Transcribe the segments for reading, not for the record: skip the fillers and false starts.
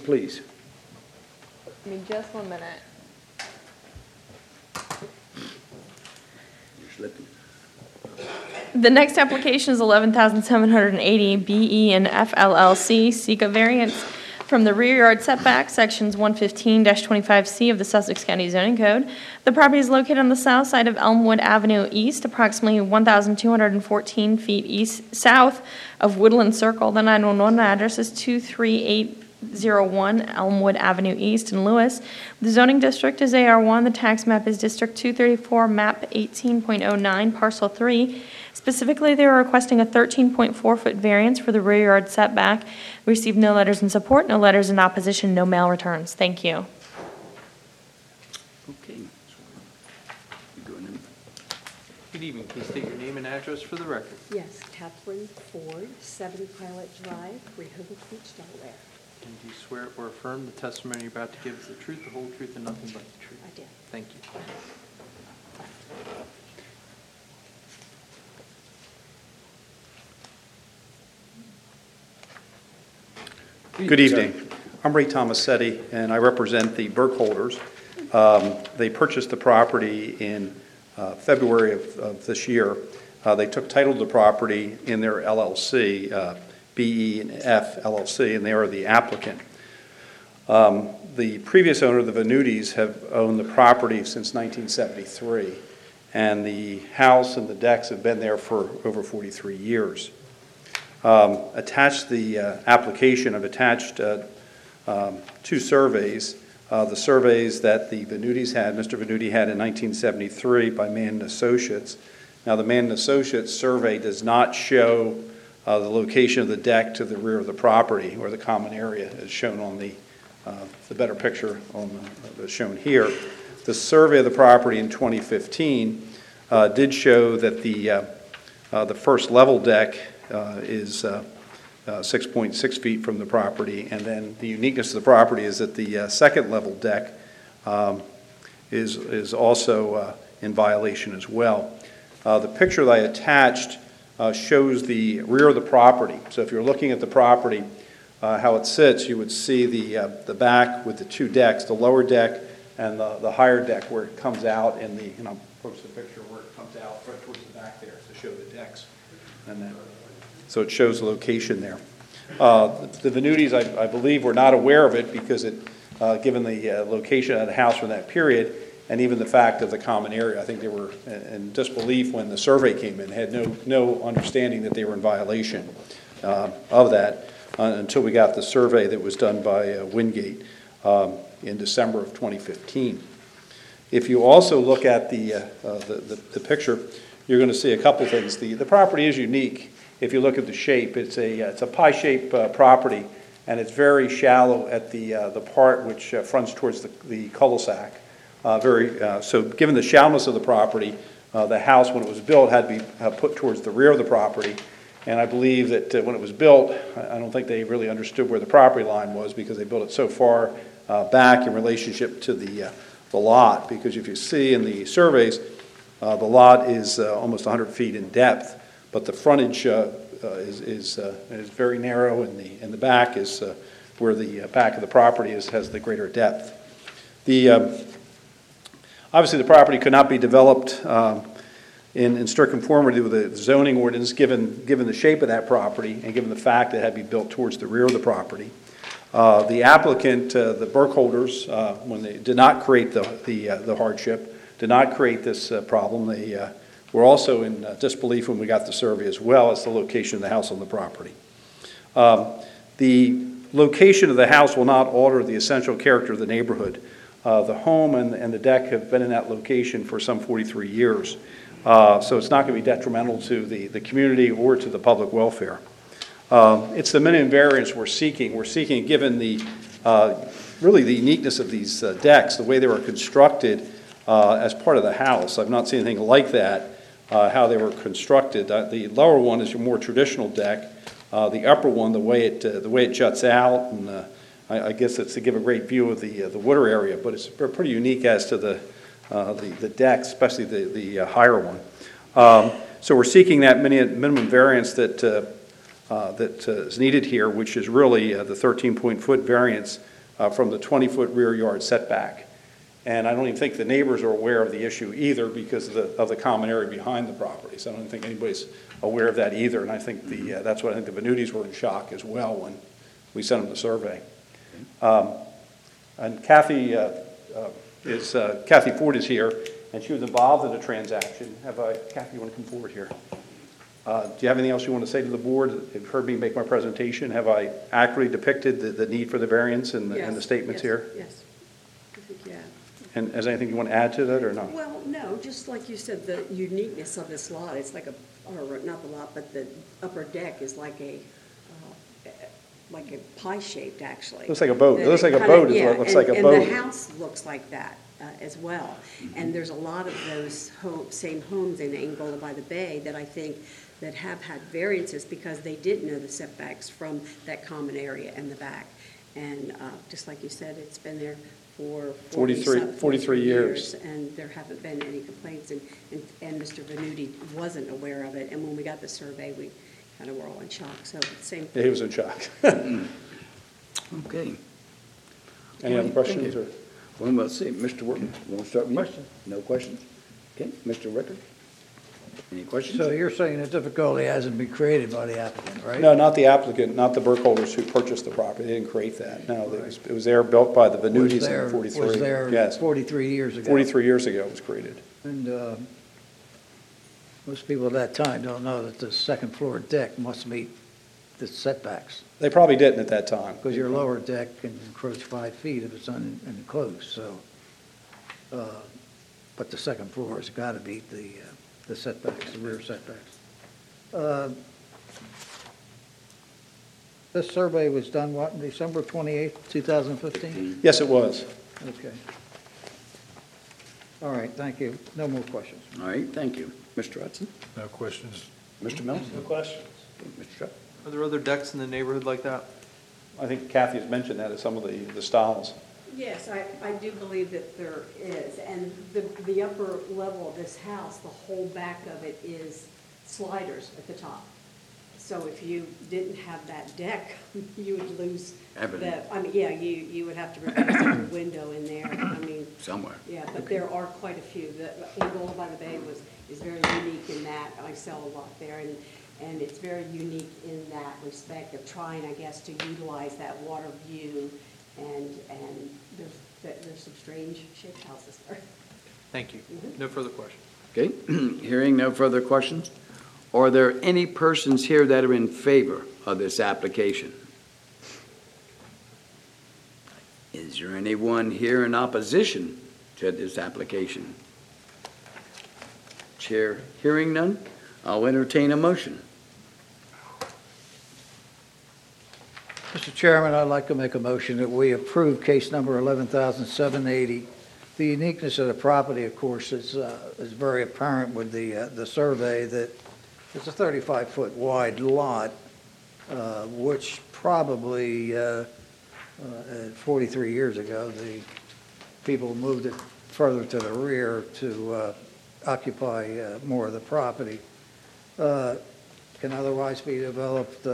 please. Give me just 1 minute. The next application is 11,780 BE and FLLC, seek a variance from the rear yard setback, sections 115-25C of the Sussex County Zoning Code. The property is located on the south side of Elmwood Avenue East, approximately 1,214 feet south of Woodland Circle. The 911 address is 23801 Elmwood Avenue East in Lewis. The zoning district is AR1. The tax map is District 234, map 18.09, parcel 3. Specifically, they were requesting a 13.4-foot variance for the rear yard setback. We received no letters in support, no letters in opposition, no mail returns. Thank you. Okay. Good evening. Can you state your name and address for the record? Yes, Catherine Ford, 7 Pilot Drive, Rehoboth Beach, Delaware. And do you swear or affirm the testimony you're about to give is the truth, the whole truth, and nothing but the truth? I did. Thank you. Good evening. I'm Ray Tomasetti, and I represent the Burkholders. They purchased the property in February of this year. They took title to the property in their LLC, BE and F LLC, and they are the applicant. The previous owner, the Venutis, have owned the property since 1973, and the house and the decks have been there for over 43 years. Attached the application, I've attached 2 surveys. The surveys that the Venutis had, Mr. Venuti had in 1973 by Mann & Associates. Now, the Mann & Associates survey does not show the location of the deck to the rear of the property or the common area as shown on the better picture that's shown here. The survey of the property in 2015 did show that the first level deck is 6.6 feet from the property, and then the uniqueness of the property is that the second level deck is also in violation as well. The picture that I attached shows the rear of the property. So if you're looking at the property, how it sits, you would see the back with the 2 decks, the lower deck and the higher deck where it comes out in the, and I'll post the picture where it comes out right towards the back there to show the decks. And then, so it shows the location there. The Venutis, I believe, were not aware of it because given the location of the house from that period and even the fact of the common area, I think they were in disbelief when the survey came in, had no understanding that they were in violation of that until we got the survey that was done by Wingate in December of 2015. If you also look at the picture, you're going to see a couple things. The property is unique. If you look at the shape, it's a pie-shaped property, and it's very shallow at the part which fronts towards the cul-de-sac. So given the shallowness of the property, the house, when it was built, had to be put towards the rear of the property. And I believe that when it was built, I don't think they really understood where the property line was because they built it so far back in relationship to the lot. Because if you see in the surveys, the lot is almost 100 feet in depth, but the frontage is very narrow, and the back is where the back of the property has the greater depth. Obviously, the property could not be developed in strict conformity with the zoning ordinance, given the shape of that property and given the fact that it had to be built towards the rear of the property. The applicant, the Burkholders, when they did not create the hardship, did not create this problem. They were also in disbelief when we got the survey as well as the location of the house on the property. The location of the house will not alter the essential character of the neighborhood. The home and the deck have been in that location for some 43 years. So it's not going to be detrimental to the community or to the public welfare. It's the minimum variance we're seeking. We're seeking, given really the uniqueness of these decks, the way they were constructed as part of the house. I've not seen anything like that, how they were constructed. The lower one is your more traditional deck. The upper one, the way it juts out, and I guess it's to give a great view of the water area, but it's pretty unique as to the deck, especially the higher one. So we're seeking that minimum variance that that is needed here, which is really the 13-foot variance from the 20-foot rear yard setback. And I don't even think the neighbors are aware of the issue either because of the common area behind the property. So I don't think anybody's aware of that either. And I think that's what I think the Venuttis were in shock as well when we sent them the survey. And Kathy Ford is here, and she was involved in the transaction. Kathy, you want to come forward here? Do you have anything else you want to say to the board? You've heard me make my presentation. Have I accurately depicted the need for the variance and the statements here? Yes, I think, yeah. And is there anything you want to add to that or not? Well, no, just like you said, the uniqueness of this lot, it's like or not the lot, but the upper deck is like a pie-shaped, actually. Looks like a boat. It looks like a boat is what it looks like a boat. And the house looks like that as well. And there's a lot of those same homes in Angola by the Bay that I think that have had variances because they didn't know the setbacks from that common area in the back. And just like you said, it's been there for 43 years. And there haven't been any complaints, and Mr. Venuti wasn't aware of it. And when we got the survey, we kind of were all in shock. So same. Yeah, he was in shock. Okay. Any other questions? Or? Well, let's see, Mr. Workman, you want to start with you? Questions? No questions? Okay, Mr. Ricker? Any questions? So you're saying the difficulty hasn't been created by the applicant, right? No, not the applicant, not the Burkholders who purchased the property. They didn't create that. No, it was there built by the Venutis in 43. Was there Yes. 43 years ago? 43 years ago it was created. And most people at that time don't know that the second floor deck must meet the setbacks, They probably didn't at that time. because your lower deck can encroach 5 feet if it's unenclosed, so. But the second floor has got to meet the setbacks, the rear setbacks. This survey was done, what, December 28th, 2015? Yes, it was. Okay. All right, thank you. No more questions. All right, thank you. Mr. Hudson? No questions. Mr. Mills? No questions. Mr. Chuck? Are there other decks in the neighborhood like that? I think Kathy has mentioned that as some of the styles. Yes, I do believe that there is, and the upper level of this house, the whole back of it is sliders at the top. So if you didn't have that deck, you would lose Everything. I mean, yeah, you would have to replace every window in there, I mean, Somewhere. yeah, but there are quite a few. The Angola by the Bay is very unique in that. I sell a lot there, and it's very unique in that respect of trying, I guess, to utilize that water view, and there's some strange shaped houses there. Thank you. No further questions. Okay, hearing no further questions, are there any persons here that are in favor of this application? Is there anyone here in opposition to this application? Chair, hearing none, I'll entertain a motion. Mr. Chairman, I'd like to make a motion that we approve case number 11,780. The uniqueness of the property, of course, is very apparent with the survey that it's a 35-foot wide lot, which probably 43 years ago, the people moved it further to the rear to occupy more of the property. Can otherwise be developed.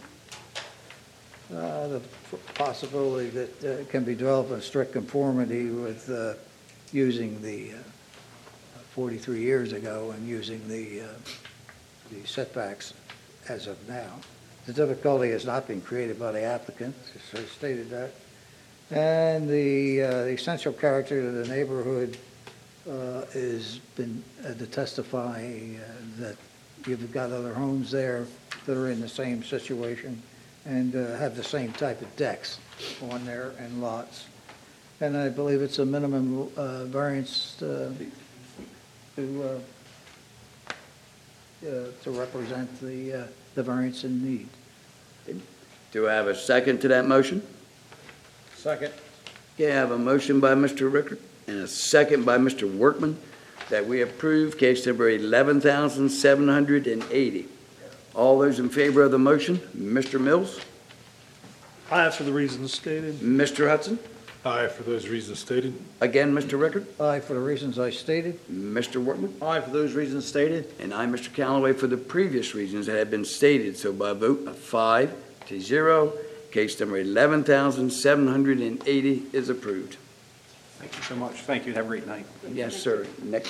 The possibility that it can be developed in strict conformity with using the 43 years ago and using the setbacks as of now. The difficulty has not been created by the applicant, as I stated that. And the essential character of the neighborhood has been to testify that you've got other homes there that are in the same situation and have the same type of decks on there and lots. And I believe it's a minimum variance to represent the variance in need. Do I have a second to that motion? Second. Okay, I have a motion by Mr. Rickard and a second by Mr. Workman that we approve case number 11,780. All those in favor of the motion, Mr. Mills, Aye, for the reasons stated. Mr. Hudson, Aye, for those reasons stated. Again, Mr. Rickard? Aye, for the reasons I stated. Mr. Workman? Aye, for those reasons stated. And I, Mr. Callaway, for the previous reasons that have been stated. So by a vote of 5-0, case number 11,780 is approved. Thank you so much. Thank you. Have a great night. Yes, sir. Next